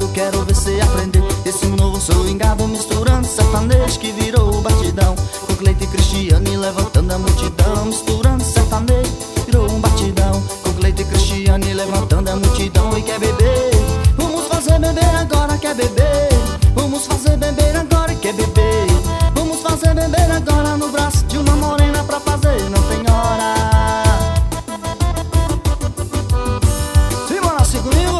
parado, quero ver cê aprender esse novo swingado, misturando sertanejo que virou batidão. Com Cleito e Cristiane levantando a multidão, misturando sertanejo, virou um batidão. Com Cleito e Cristiane levantando a multidão. E quer beber? Vamos fazer beber agora, quer beber? Vamos fazer beber agora, quer beber? Vamos fazer beber agora no braço de uma morena pra fazer, não tem hora. Simbora, assim comigo?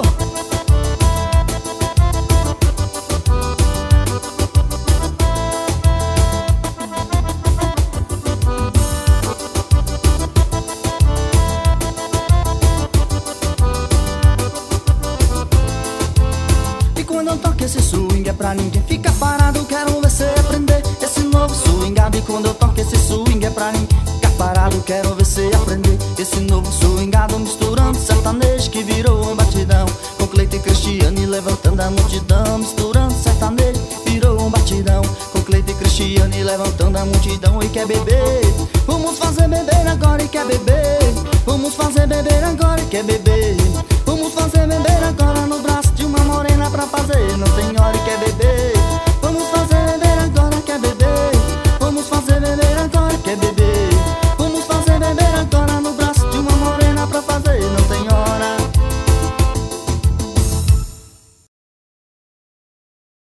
E quando eu toco esse swing é pra ninguém ficar parado, quero ver cê aprender esse novo swingado. E quando eu toco esse swing é pra ninguém ficar parado, quero ver cê aprender esse novo swingado, misturando sertanejo que virou um batidão. Com Cleito e Cristiane levantando a multidão, misturando sertanejo, virou um batidão. Com Cleito e Cristiane levantando a multidão. E quer beber? Vamos fazer beber agora, e quer beber? Vamos fazer beber agora, e quer beber?